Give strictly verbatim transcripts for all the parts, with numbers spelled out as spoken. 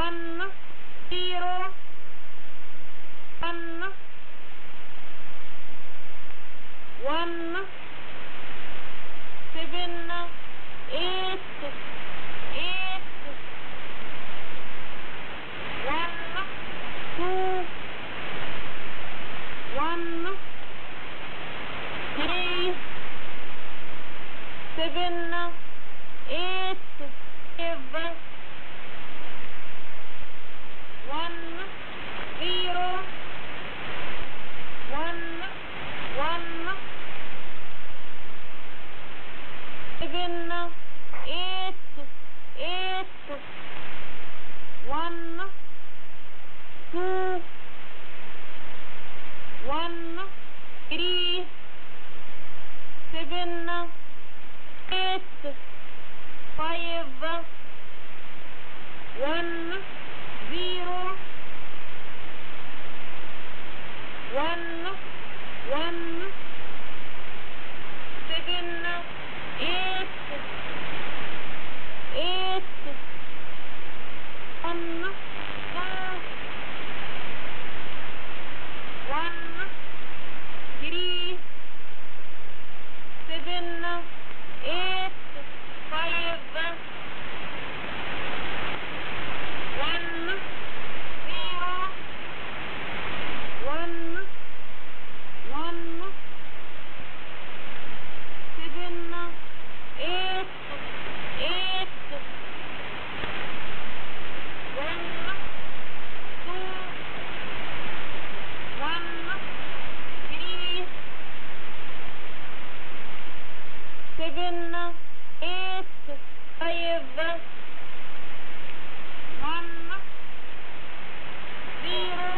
one, zero, one, one, seven, eight, eight, one, two, one, three, seven, eight, five, one, zero, one, one, seven, eight, eight, one, two, one, three, seven, eight, five, one, zero, one, one, seven, eight, eight, one, two, one, three, seven, eight, five, one, zero, one, one, seven, eight, eight, one, two, one, three, seven, eight, five, one, zero,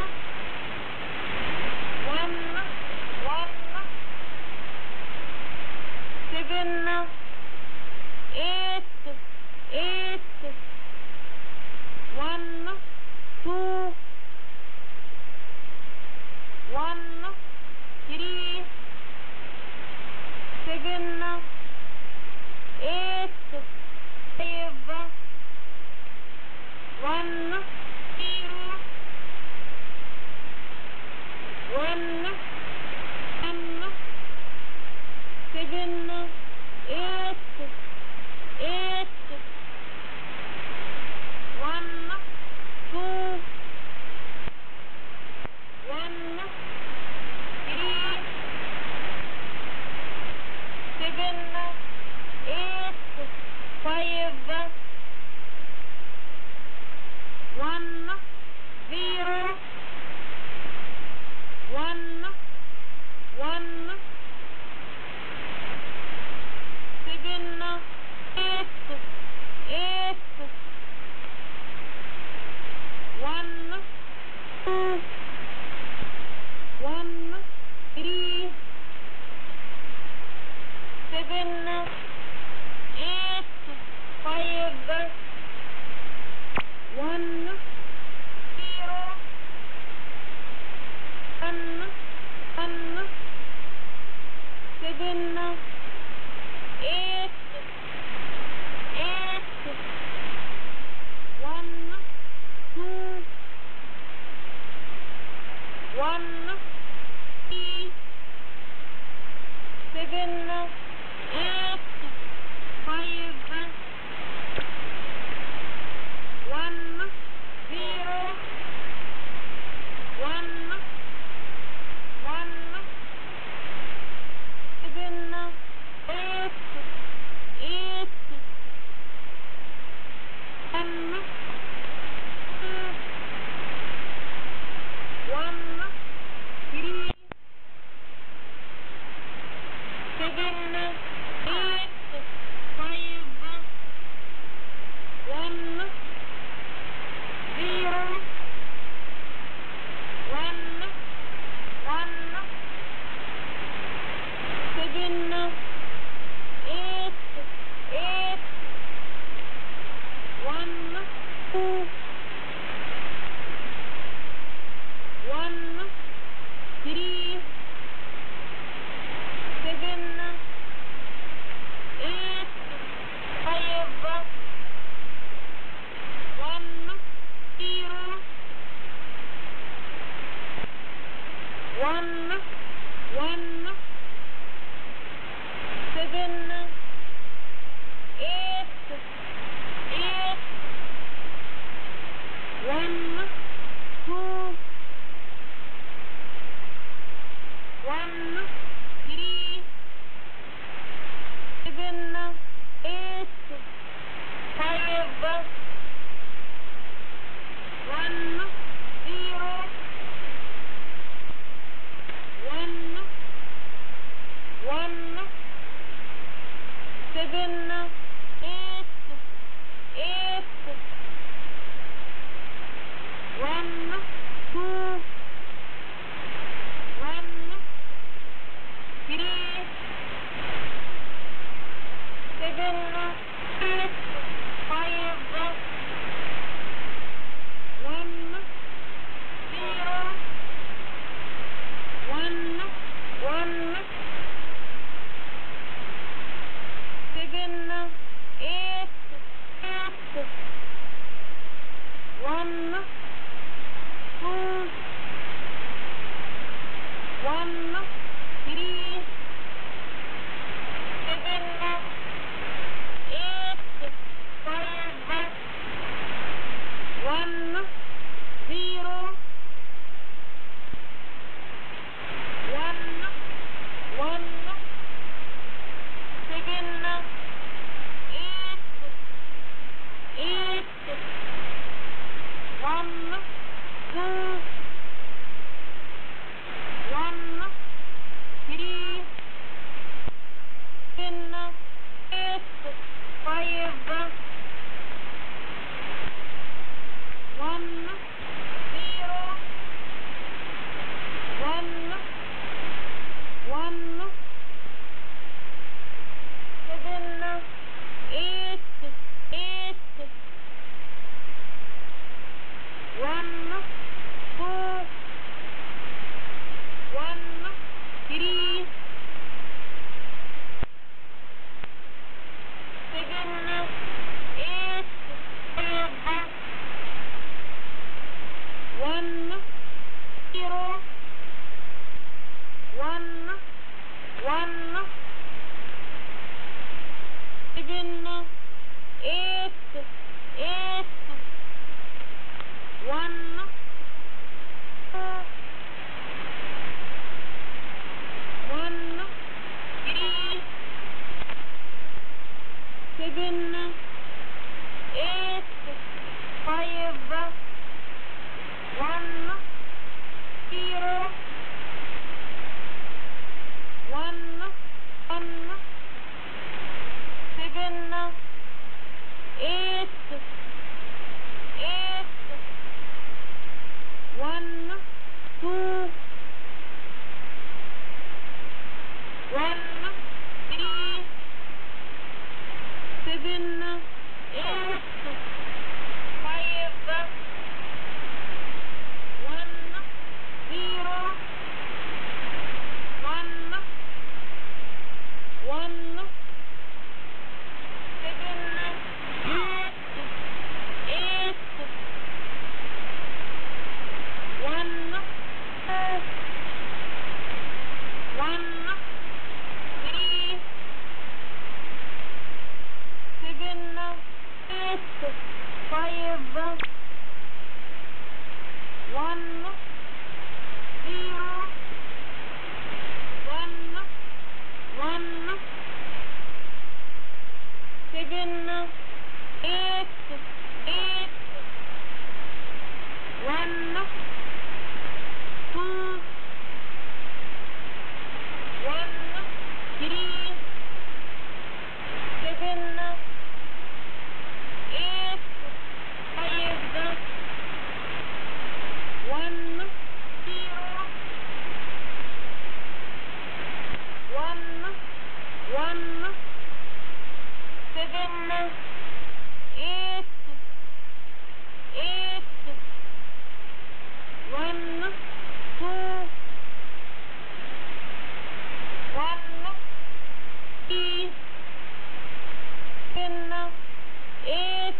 one, one, seven, eight, eight, one, two, one, three, seven, eight, five, one, zero, one, one, seven, eight, eight, one, two, one, three, seven, eight, five, one, zero, one, one, seven, eight, eight, one, two, one, three, seven, eight, five, one, zero, one, one, seven, eight, eight, one, two, one, three, seven, eight, five, one, zero, one, one, seven, eight, eight, one, two, one, three, seven, eight, five, one, zero, one, one, seven, eight, eight, one, two, one, three, seven, eight, five, one, one zero one one seven eight eight one two one three seven eight five one zero one one seven eight eight one two one three seven eight five one zero one one seven eight eight one two one three seven eight five one zero one one seven eight eight one two one three seven eight five one zero one one seven eight eight one one three seven eight five one zero one one seven eight eight one two one three seven eight five one zero one one seven eight eight one one three seven eight five one zero one one seven eight eight one two one three seven eight five one zero one one seven eight eight one two one three seven eight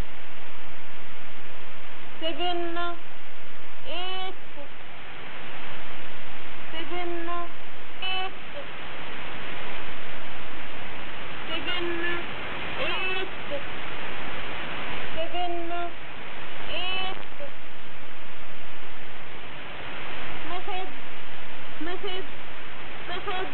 seven eight seven eight seven eight seven eight method method method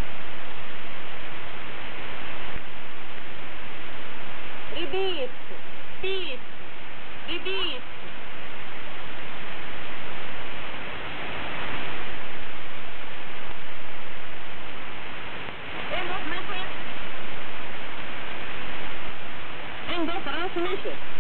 repeat repeat, repeat. End of message. End of transmission.